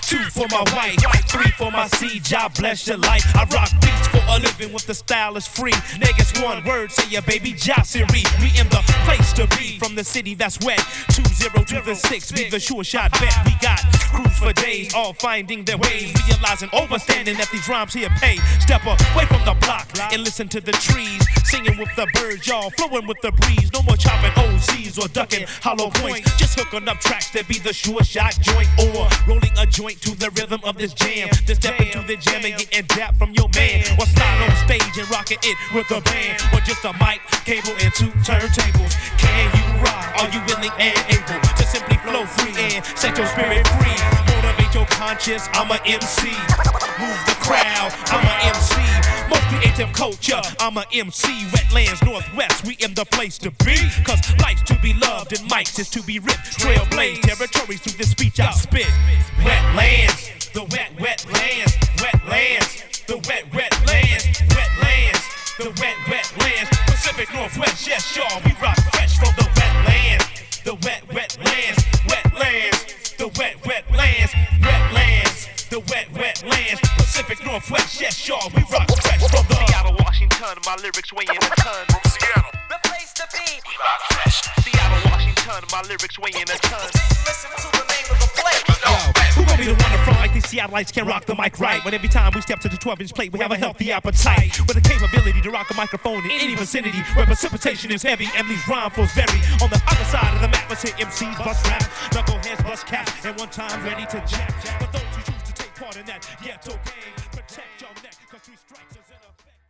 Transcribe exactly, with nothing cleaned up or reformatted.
Two for my wife, three for my seed. God bless your life. I rock beats for a living with the style is free. Niggas one word, say ya baby Jossiery. We in the place to be from the city that's wet. Two zero to the six, be the sure shot bet. We got crews for days, all finding their ways, realizing, overstanding that these rhymes here pay. Step away from the block and listen to the trees, singing with the birds, y'all flowing with the breeze. No more chopping O Z's or ducking hollow points. Just hooking up tracks that be the sure shot joint, or rolling a joint to the rhythm of this jam. Just step into the jam and get and dap from your man, or slide on stage and rockin' it with a band, or just a mic, cable, and two turntables. Can you rock? Are you willing and able to simply flow free and set your spirit free? Motivate your conscience. I'm a M C. Move the crowd. I'm a M C. More creative culture. I'm a M C. Wetlands, Northwest. We in the place to be. Cause life's to be loved and mics is to be ripped. Trailblaze territories through the speech I spit. Wetlands. The wet, wetlands. Wetlands. The wet, wetlands. Wetlands. The wet, wetlands. Pacific Northwest. Yes, y'all. We rock fresh from the wetlands. The wet, wetlands. Wetlands. The wet, wetlands. Wetlands. The wet, wetlands. Pacific Northwest. Yes, y'all. We rock fresh from the Seattle, Washington. My lyrics weigh in a ton. From Seattle, The place to be. we rock fresh. Seattle, Washington. My lyrics weigh in a ton. Listen to the name of the place. Yo, Who gon' be the one to front like these Seattleites can rock the mic right? When every time we step to the twelve inch plate, we have a healthy appetite with the capability to rock a microphone in any vicinity where precipitation is heavy and these rhyme flows vary. On the other side of the map, let's hit M Cs bust rap, knuckleheads bust caps, and one time ready to jack. For those who choose to take part in that, yeah, it's okay. Protect your neck, cause three strikes is in effect.